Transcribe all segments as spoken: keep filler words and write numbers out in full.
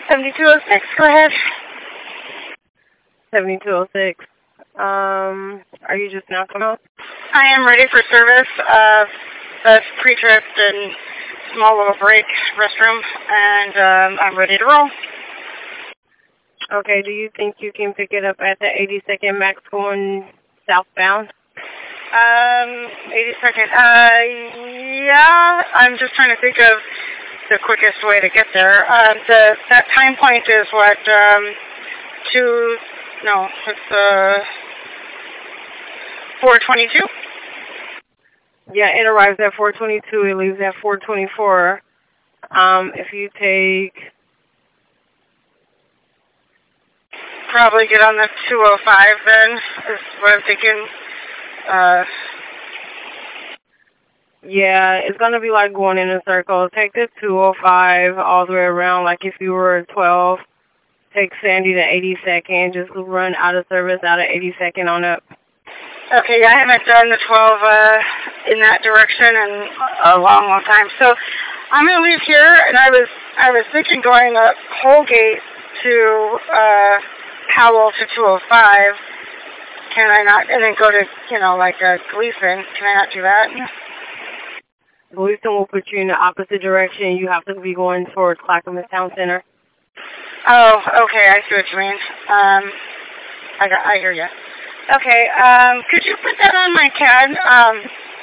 seventy-two oh six, go ahead. seventy-two oh six. Um, are you just now coming out? I am ready for service. Uh, that's pre-trip and small little break restroom, and um, I'm ready to roll. Okay, do you think you can pick it up at the eighty-second Max going southbound? Um, eighty-second. Uh, yeah, I'm just trying to think of the quickest way to get there. Uh, the that time point is what? Um, two? No, it's uh, four twenty-two. Yeah, it arrives at four twenty-two. It leaves at four twenty-four. Um, if you take, probably get on the two oh five then. Is what I'm thinking. Uh. Yeah, it's going to be like going in a circle. Take the two oh five all the way around, like if you were twelve. Take Sandy to eighty-second. Just run out of service out of eighty-second on up. Okay, I haven't done the twelve uh, in that direction in a long, long time. So I'm going to leave here, and I was I was thinking going up Holgate to uh, Powell to two oh five. Can I not, and then go to, you know, like uh, Gleason. Can I not do that? Gleason will put you in the opposite direction. You have to be going towards Clackamas Town Center. Oh, okay, I see what you mean. Um, I got, I hear you. Okay, um, could you put that on my C A D? Um,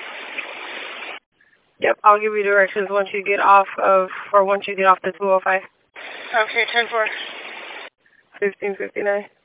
yep, I'll give you directions once you get off of, or once you get off the two oh five. Okay, ten four. fifteen fifty-nine.